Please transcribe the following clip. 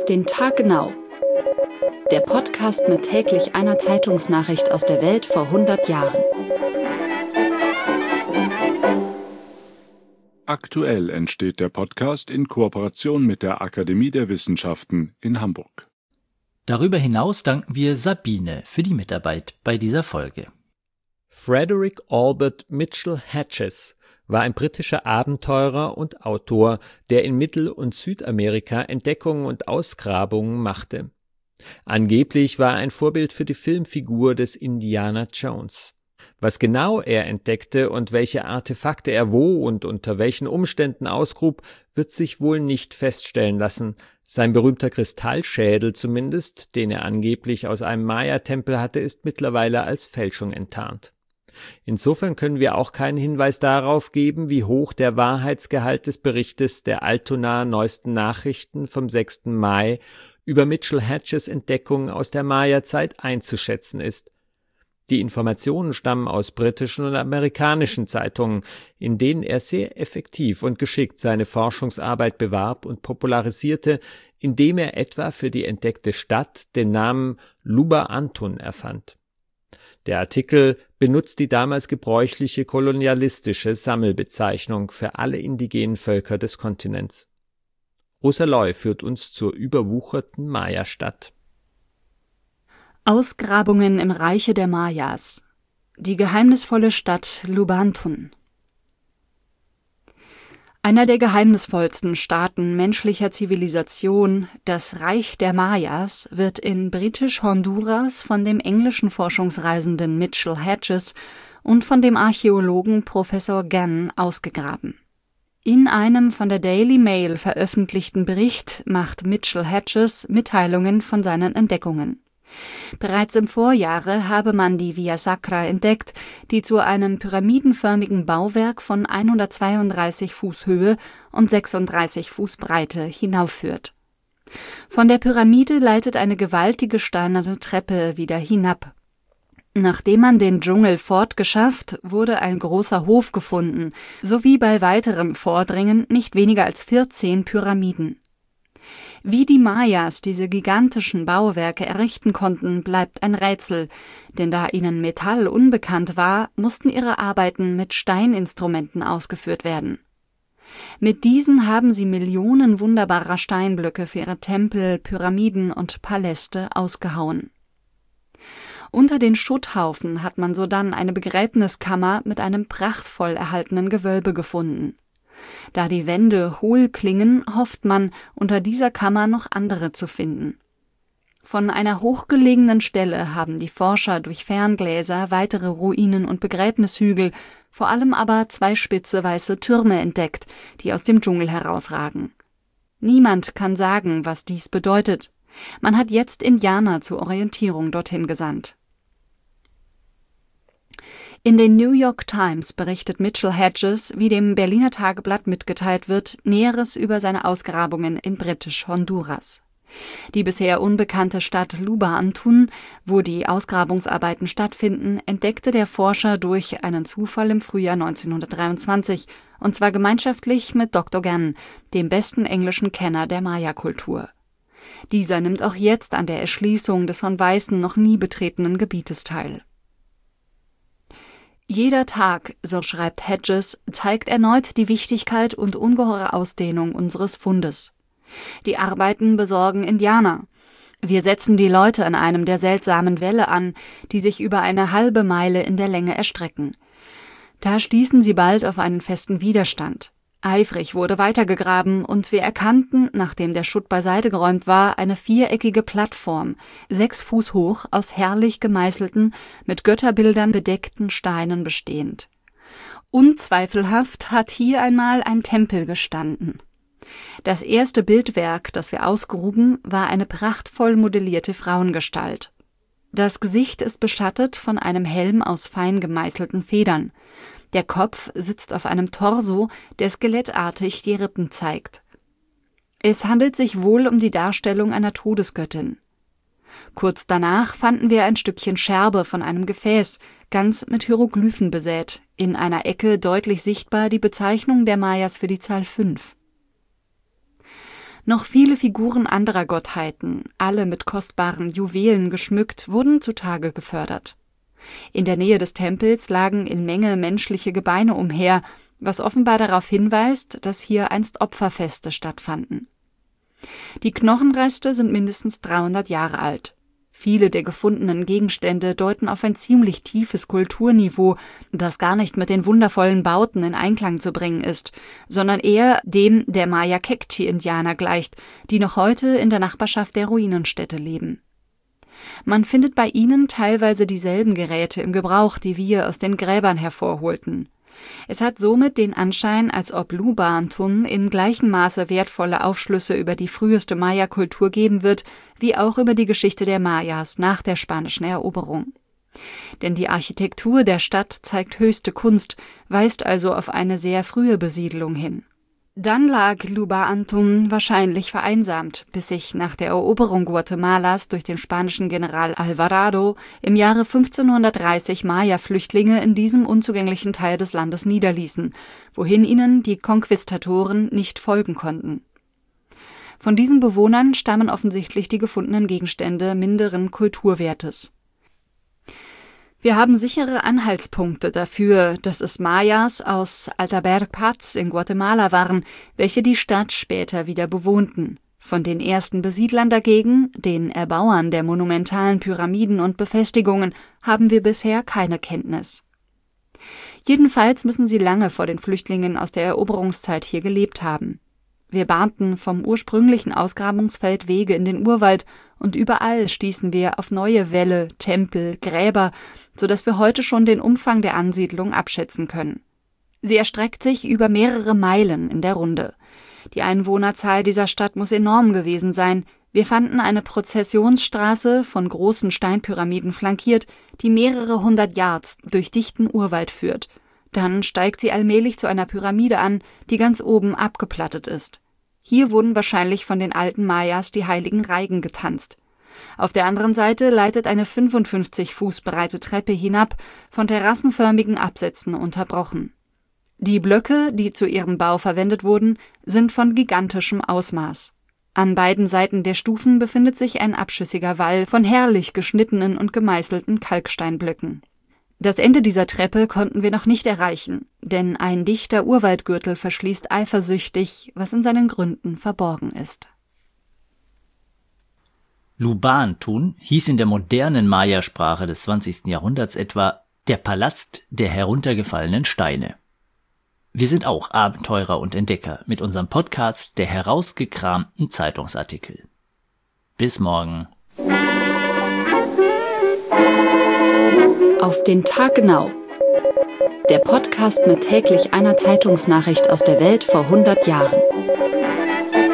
Auf den Tag genau. Der Podcast mit täglich einer Zeitungsnachricht aus der Welt vor 100 Jahren. Aktuell entsteht der Podcast in Kooperation mit der Akademie der Wissenschaften in Hamburg. Darüber hinaus danken wir Sabine für die Mitarbeit bei dieser Folge. Frederick Albert Mitchell Hedges war ein britischer Abenteurer und Autor, der in Mittel- und Südamerika Entdeckungen und Ausgrabungen machte. Angeblich war er ein Vorbild für die Filmfigur des Indiana Jones. Was genau er entdeckte und welche Artefakte er wo und unter welchen Umständen ausgrub, wird sich wohl nicht feststellen lassen. Sein berühmter Kristallschädel zumindest, den er angeblich aus einem Maya-Tempel hatte, ist mittlerweile als Fälschung enttarnt. Insofern können wir auch keinen Hinweis darauf geben, wie hoch der Wahrheitsgehalt des Berichtes der Altona Neuesten Nachrichten vom 6. Mai über Mitchell Hedges Entdeckungen aus der Maya-Zeit einzuschätzen ist. Die Informationen stammen aus britischen und amerikanischen Zeitungen, in denen er sehr effektiv und geschickt seine Forschungsarbeit bewarb und popularisierte, indem er etwa für die entdeckte Stadt den Namen Luba Antun erfand. Der Artikel benutzt die damals gebräuchliche kolonialistische Sammelbezeichnung für alle indigenen Völker des Kontinents. Rosa Loy führt uns zur überwucherten Maya-Stadt. Ausgrabungen im Reiche der Mayas. Die geheimnisvolle Stadt Lubantun. Einer der geheimnisvollsten Staaten menschlicher Zivilisation, das Reich der Mayas, wird in Britisch-Honduras von dem englischen Forschungsreisenden Mitchell Hedges und von dem Archäologen Professor Gann ausgegraben. In einem von der Daily Mail veröffentlichten Bericht macht Mitchell Hedges Mitteilungen von seinen Entdeckungen. Bereits im Vorjahre habe man die Via Sacra entdeckt, die zu einem pyramidenförmigen Bauwerk von 132 Fuß Höhe und 36 Fuß Breite hinaufführt. Von der Pyramide leitet eine gewaltige steinerne Treppe wieder hinab. Nachdem man den Dschungel fortgeschafft, wurde ein großer Hof gefunden, sowie bei weiterem Vordringen nicht weniger als 14 Pyramiden. Wie die Mayas diese gigantischen Bauwerke errichten konnten, bleibt ein Rätsel, denn da ihnen Metall unbekannt war, mussten ihre Arbeiten mit Steininstrumenten ausgeführt werden. Mit diesen haben sie Millionen wunderbarer Steinblöcke für ihre Tempel, Pyramiden und Paläste ausgehauen. Unter den Schutthaufen hat man sodann eine Begräbniskammer mit einem prachtvoll erhaltenen Gewölbe gefunden. Da die Wände hohl klingen, hofft man, unter dieser Kammer noch andere zu finden. Von einer hochgelegenen Stelle haben die Forscher durch Ferngläser weitere Ruinen und Begräbnishügel, vor allem aber 2 spitze weiße Türme entdeckt, die aus dem Dschungel herausragen. Niemand kann sagen, was dies bedeutet. Man hat jetzt Indianer zur Orientierung dorthin gesandt. In den New York Times berichtet Mitchell Hedges, wie dem Berliner Tageblatt mitgeteilt wird, Näheres über seine Ausgrabungen in Britisch-Honduras. Die bisher unbekannte Stadt Luba Antun, wo die Ausgrabungsarbeiten stattfinden, entdeckte der Forscher durch einen Zufall im Frühjahr 1923, und zwar gemeinschaftlich mit Dr. Gann, dem besten englischen Kenner der Maya-Kultur. Dieser nimmt auch jetzt an der Erschließung des von Weißen noch nie betretenen Gebietes teil. Jeder Tag, so schreibt Hedges, zeigt erneut die Wichtigkeit und ungeheure Ausdehnung unseres Fundes. Die Arbeiten besorgen Indianer. Wir setzen die Leute an einem der seltsamen Wälle an, die sich über eine halbe Meile in der Länge erstrecken. Da stießen sie bald auf einen festen Widerstand. Eifrig wurde weitergegraben und wir erkannten, nachdem der Schutt beiseite geräumt war, eine viereckige Plattform, 6 Fuß hoch, aus herrlich gemeißelten, mit Götterbildern bedeckten Steinen bestehend. Unzweifelhaft hat hier einmal ein Tempel gestanden. Das erste Bildwerk, das wir ausgruben, war eine prachtvoll modellierte Frauengestalt. Das Gesicht ist beschattet von einem Helm aus fein gemeißelten Federn. Der Kopf sitzt auf einem Torso, der skelettartig die Rippen zeigt. Es handelt sich wohl um die Darstellung einer Todesgöttin. Kurz danach fanden wir ein Stückchen Scherbe von einem Gefäß, ganz mit Hieroglyphen besät, in einer Ecke deutlich sichtbar die Bezeichnung der Mayas für die Zahl 5. Noch viele Figuren anderer Gottheiten, alle mit kostbaren Juwelen geschmückt, wurden zutage gefördert. In der Nähe des Tempels lagen in Menge menschliche Gebeine umher, was offenbar darauf hinweist, dass hier einst Opferfeste stattfanden. Die Knochenreste sind mindestens 300 Jahre alt. Viele der gefundenen Gegenstände deuten auf ein ziemlich tiefes Kulturniveau, das gar nicht mit den wundervollen Bauten in Einklang zu bringen ist, sondern eher dem der Maya-Kekchi-Indianer gleicht, die noch heute in der Nachbarschaft der Ruinenstätte leben. Man findet bei ihnen teilweise dieselben Geräte im Gebrauch, die wir aus den Gräbern hervorholten. Es hat somit den Anschein, als ob Luba Antun in gleichem Maße wertvolle Aufschlüsse über die früheste Maya-Kultur geben wird, wie auch über die Geschichte der Mayas nach der spanischen Eroberung. Denn die Architektur der Stadt zeigt höchste Kunst, weist also auf eine sehr frühe Besiedelung hin. Dann lag Luba Antun wahrscheinlich vereinsamt, bis sich nach der Eroberung Guatemalas durch den spanischen General Alvarado im Jahre 1530 Maya-Flüchtlinge in diesem unzugänglichen Teil des Landes niederließen, wohin ihnen die Konquistadoren nicht folgen konnten. Von diesen Bewohnern stammen offensichtlich die gefundenen Gegenstände minderen Kulturwertes. Wir haben sichere Anhaltspunkte dafür, dass es Mayas aus Altaberpaz in Guatemala waren, welche die Stadt später wieder bewohnten. Von den ersten Besiedlern dagegen, den Erbauern der monumentalen Pyramiden und Befestigungen, haben wir bisher keine Kenntnis. Jedenfalls müssen sie lange vor den Flüchtlingen aus der Eroberungszeit hier gelebt haben. Wir bahnten vom ursprünglichen Ausgrabungsfeld Wege in den Urwald und überall stießen wir auf neue Wälle, Tempel, Gräber, sodass wir heute schon den Umfang der Ansiedlung abschätzen können. Sie erstreckt sich über mehrere Meilen in der Runde. Die Einwohnerzahl dieser Stadt muss enorm gewesen sein. Wir fanden eine Prozessionsstraße von großen Steinpyramiden flankiert, die mehrere 100 Yards durch dichten Urwald führt. Dann steigt sie allmählich zu einer Pyramide an, die ganz oben abgeplattet ist. Hier wurden wahrscheinlich von den alten Mayas die heiligen Reigen getanzt. Auf der anderen Seite leitet eine 55 Fuß breite Treppe hinab, von terrassenförmigen Absätzen unterbrochen. Die Blöcke, die zu ihrem Bau verwendet wurden, sind von gigantischem Ausmaß. An beiden Seiten der Stufen befindet sich ein abschüssiger Wall von herrlich geschnittenen und gemeißelten Kalksteinblöcken. Das Ende dieser Treppe konnten wir noch nicht erreichen, denn ein dichter Urwaldgürtel verschließt eifersüchtig, was in seinen Gründen verborgen ist. Luba Antun hieß in der modernen Maya-Sprache des 20. Jahrhunderts etwa der Palast der heruntergefallenen Steine. Wir sind auch Abenteurer und Entdecker mit unserem Podcast der herausgekramten Zeitungsartikel. Bis morgen. Auf den Tag genau. Der Podcast mit täglich einer Zeitungsnachricht aus der Welt vor 100 Jahren.